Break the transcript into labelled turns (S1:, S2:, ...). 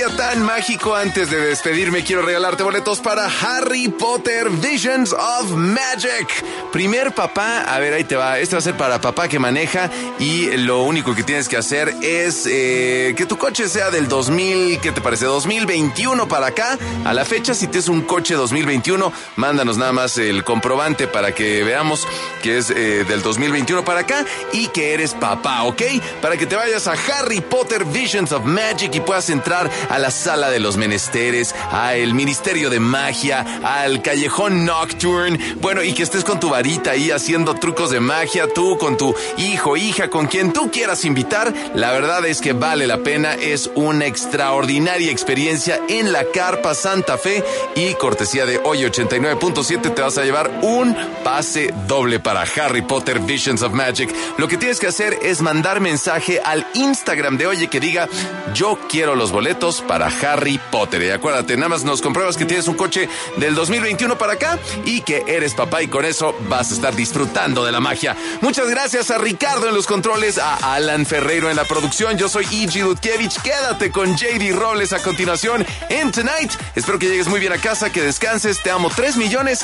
S1: día tan mágico, antes de despedirme quiero regalarte boletos para Harry Potter Visions of Magic. Primer papá, a ver, ahí te va. Este va a ser para papá que maneja y lo único que tienes que hacer es que tu coche sea del 2000, ¿qué te parece? 2021 para acá. A la fecha, si tienes un coche 2021, mándanos nada más el comprobante para que veamos que es del 2021 para acá y que eres papá, ¿ok? Para que te vayas a Harry Potter Visions of Magic y puedas entrar a la sala de los menesteres, al Ministerio de Magia, al Callejón Nocturne, bueno, y que estés con tu varita ahí haciendo trucos de magia, tú con tu hijo, hija, con quien tú quieras invitar. La verdad es que vale la pena, es una extraordinaria experiencia en la Carpa Santa Fe y cortesía de Hoy 89.7 te vas a llevar un pase doble para Harry Potter Visions of Magic. Lo que tienes que hacer es mandar mensaje al Instagram de Oye que diga: yo quiero los boletos para Harry Potter. Y acuérdate, nada más nos compruebas que tienes un coche del 2021 para acá y que eres papá, y con eso vas a estar disfrutando de la magia. Muchas gracias a Ricardo en los controles, a Alan Ferreiro en la producción. Yo soy Iji Dudkevich. Quédate con JD Robles a continuación en Tonight. Espero que llegues muy bien a casa, que descanses. Te amo 3 millones